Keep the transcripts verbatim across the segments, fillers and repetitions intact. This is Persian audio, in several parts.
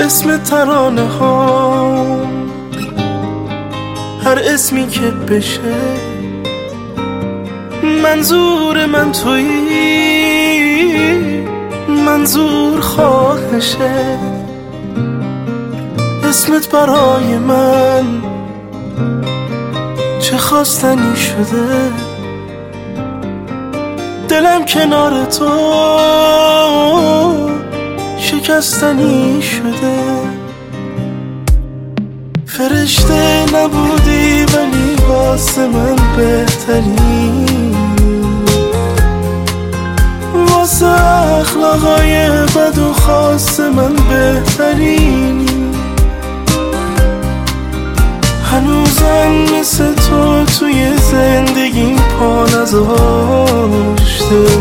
اسم ترانه ها، هر اسمی که بشه منظور من تویی، منظور خواهشه. اسمت برای من چه خواستنی شده، دلم کنار تو شکستنی شده. فرشته نبودی ولی واسه من بهتری، واسه اخلاقای بد و خاص من بهترینی. هنوزم مثل تو توی زندگیم پا نذاشته،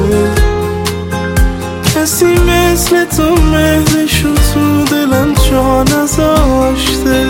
کسی مثل تو مهرشو تو دلم جا نذاشته.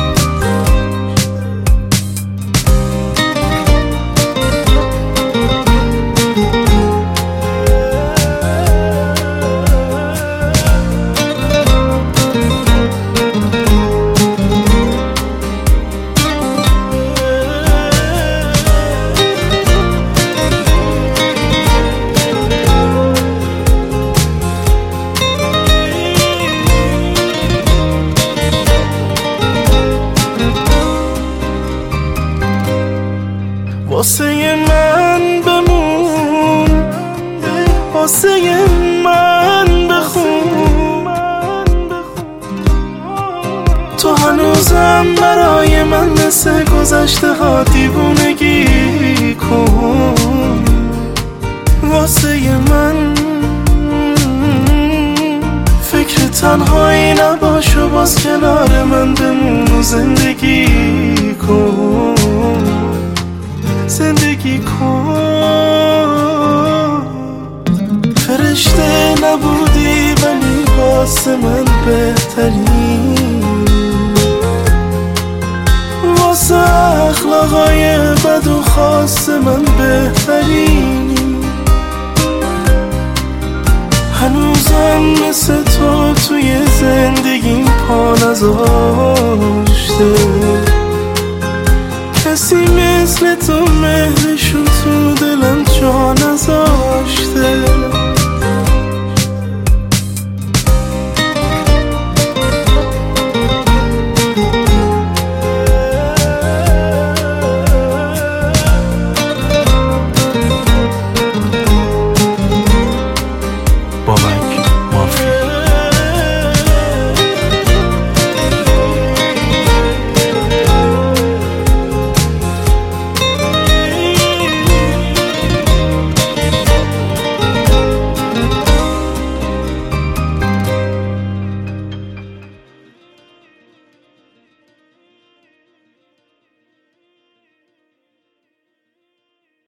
واسه من بمون، واسه من بخون، تو هنوزم برای من مثل گذشته ها دیوونگی کن. واسه من فکر تنهایی نباش و باز کنار من بمون و زندگی کن، زندگی کن. فرشته نبودی ولی واسه من بهتری، واسه اخلاقای بد و خاص من بهترینی. هنوزم مثل تو توی زندگیم پا نذاشته، کسی مثل تو مهرشو تو دل